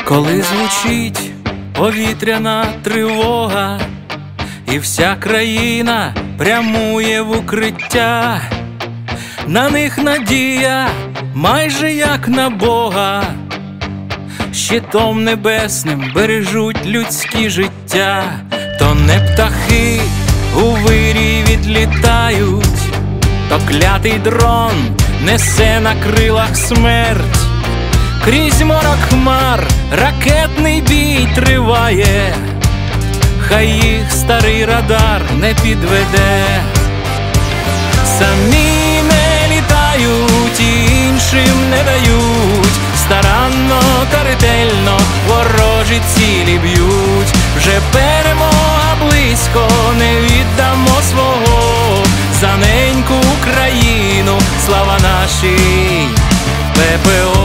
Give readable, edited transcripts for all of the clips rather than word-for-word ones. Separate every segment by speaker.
Speaker 1: Коли звучить повітряна тривога, і вся країна прямує в укриття, на них надія майже як на Бога, щитом небесним бережуть людські життя. То не птахи у вирій відлітають, то клятий дрон несе на крилах смерть. Крізь морок хмар ракетний бій триває, хай їх старий радар не підведе. Самі не літають, іншим не дають, старанно та ретельно ворожі цілі б'ють. Вже перемога близько, не віддамо свого, за неньку Україну, слава нашій ППО.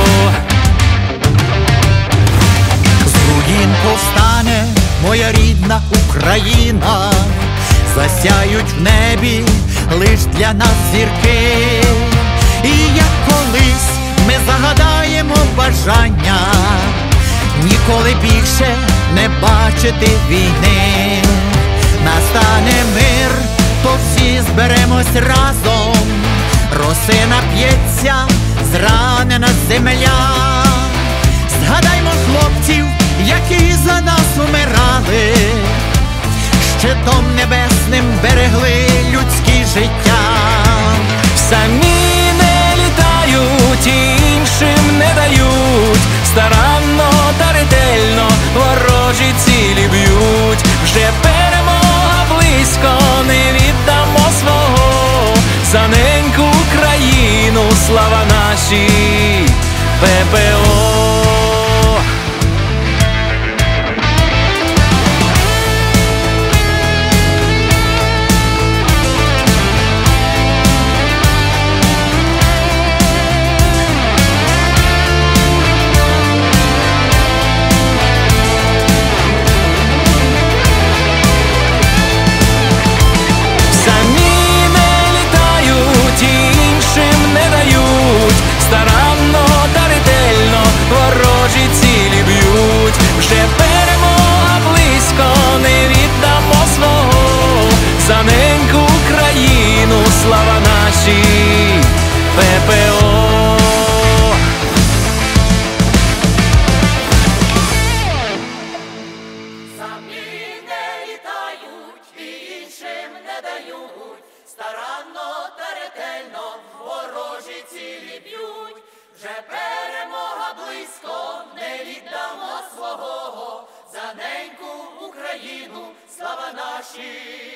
Speaker 2: З руїн повстане моя рідна Україна, засяють в небі лиш для нас зірки. І як колись ми загадаємо бажання ніколи більше не бачити війни. Настане мир, то всі зберемось разом, росина п'ється, зранена земля. Згадаймо хлопців, які за нас умирали, щитом небесним берегли людські життя.
Speaker 1: Самі не літають, іншим не дають, старанно та ретельно ворожі цілі б'ють. Вже перемога близько, не віддамо свого, за неньку Україну, слава нашій ППО. Старанно та ретельно ворожі цілі б'ють. Вже перемога близько, не віддамо свого, за неньку Україну, слава нашій ППО.
Speaker 3: Самі не літають, іншим не дають, старанно та ретельно ворожі цілі б'ють. Вже перемога близько, не віддамо свого, за неньку Україну, слава нашій.